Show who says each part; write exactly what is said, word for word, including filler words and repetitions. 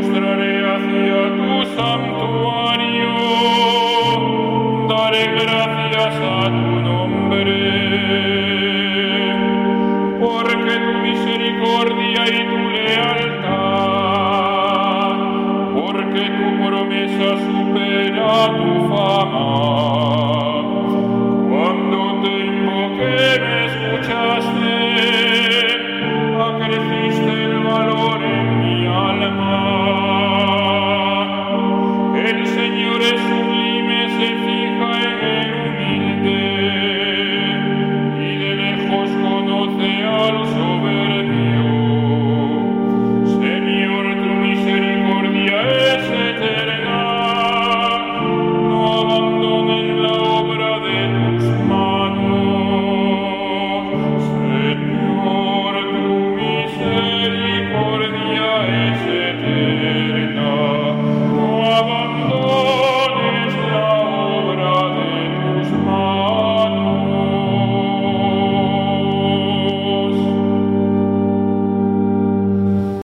Speaker 1: postraré hacia tu santuario, daré gracias a tu nombre, porque tu misericordia y tu lealtad, porque tu promesa supera tu fama.